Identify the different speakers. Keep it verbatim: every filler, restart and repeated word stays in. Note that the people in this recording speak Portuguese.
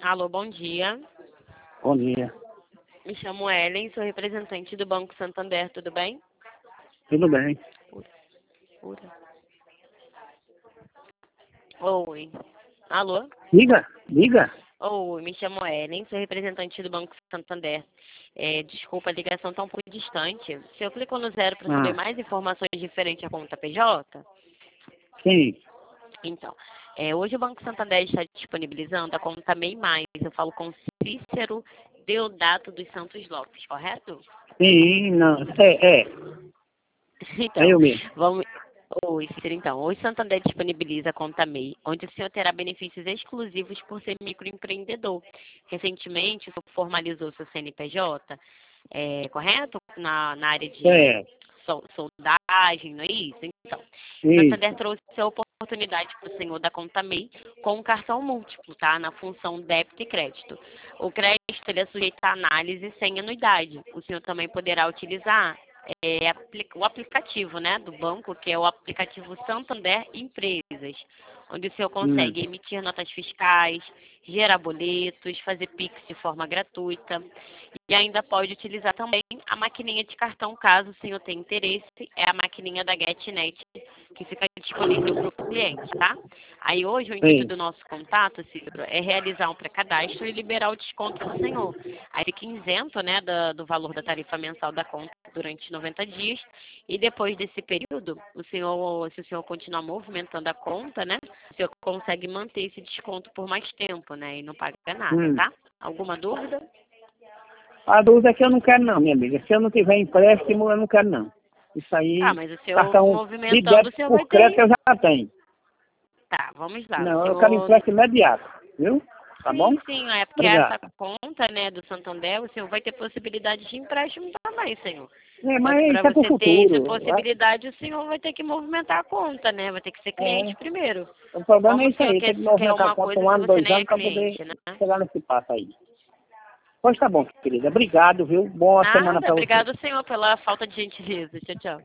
Speaker 1: Alô, bom dia.
Speaker 2: Bom dia.
Speaker 1: Me chamo Ellen, sou representante do Banco Santander, tudo bem?
Speaker 2: Tudo bem.
Speaker 1: Pura. Pura. Oi. Alô?
Speaker 2: Diga, diga.
Speaker 1: Oi, me chamo Ellen, sou representante do Banco Santander. É, desculpa, a ligação está um pouco distante. Se eu clicou no zero para saber
Speaker 2: Ah,
Speaker 1: mais informações referentes à conta P J?
Speaker 2: sim.
Speaker 1: Então, é, hoje o Banco Santander está disponibilizando a conta MEI Mais. Eu falo com Cícero Deodato dos Santos Lopes, correto?
Speaker 2: Sim, não. É, é. É
Speaker 1: Então,
Speaker 2: eu mesmo.
Speaker 1: vamos. Oi, Cícero, então. Hoje Santander disponibiliza a conta MEI, onde o senhor terá benefícios exclusivos por ser microempreendedor. Recentemente, o senhor formalizou seu C N P J, é, correto? Na, na área de
Speaker 2: É,
Speaker 1: sol- soldagem, não é isso? Então, Santander
Speaker 2: isso.
Speaker 1: trouxe a oportunidade para o senhor da conta MEI com um cartão múltiplo, tá? Na função débito e crédito. O crédito ele é sujeito a análise sem anuidade. O senhor também poderá utilizar é, apli- o aplicativo, né, do banco, que é o aplicativo Santander Empresas, onde o senhor
Speaker 2: Hum,
Speaker 1: consegue emitir notas fiscais, gerar boletos, fazer Pix de forma gratuita e ainda pode utilizar também a maquininha de cartão, caso o senhor tenha interesse, é a maquininha da GetNet, que fica disponível para o cliente, tá? Aí hoje o intuito
Speaker 2: sim.
Speaker 1: do nosso contato, Cícero, é realizar um pré-cadastro e liberar o desconto do senhor. Aí fica isento, né, do, do valor da tarifa mensal da conta durante noventa dias e depois desse período, o senhor, se o senhor continuar movimentando a conta, né, o senhor consegue manter esse desconto por mais tempo, né, e não paga nada,
Speaker 2: Hum.
Speaker 1: tá? Alguma dúvida?
Speaker 2: A dúvida é que eu não quero não, minha amiga. Se eu não tiver empréstimo, eu não quero não. Isso
Speaker 1: Tá,
Speaker 2: aí,
Speaker 1: mas o senhor
Speaker 2: cartão de
Speaker 1: movimentando, o
Speaker 2: débito
Speaker 1: senhor vai
Speaker 2: por
Speaker 1: ter.
Speaker 2: crédito eu já tenho.
Speaker 1: Tá, vamos lá. O
Speaker 2: Não, eu quero
Speaker 1: senhor.
Speaker 2: empréstimo imediato, viu? Tá bom?
Speaker 1: Sim, sim, é porque essa
Speaker 2: Obrigado.
Speaker 1: conta, né, do Santander, o senhor vai ter possibilidade de empréstimo também, senhor.
Speaker 2: É,
Speaker 1: Só que
Speaker 2: mas
Speaker 1: para
Speaker 2: isso é pro
Speaker 1: você ter essa
Speaker 2: futuro. Vai-
Speaker 1: possibilidade, o senhor vai ter que movimentar a conta, né? Vai ter que ser
Speaker 2: É,
Speaker 1: cliente primeiro.
Speaker 2: o problema é
Speaker 1: Como o
Speaker 2: isso
Speaker 1: senhor
Speaker 2: aí.
Speaker 1: quer,
Speaker 2: Tem que
Speaker 1: quer
Speaker 2: movimentar a
Speaker 1: uma
Speaker 2: conta
Speaker 1: coisa
Speaker 2: um
Speaker 1: se
Speaker 2: ano,
Speaker 1: você
Speaker 2: dois
Speaker 1: nem é
Speaker 2: anos para poder
Speaker 1: cliente, né?
Speaker 2: chegar nesse passo aí. Pois tá bom, querida. Obrigado, viu? Boa semana
Speaker 1: Nada,
Speaker 2: para você.
Speaker 1: obrigado, senhor, pela falta de gentileza. Tchau, tchau.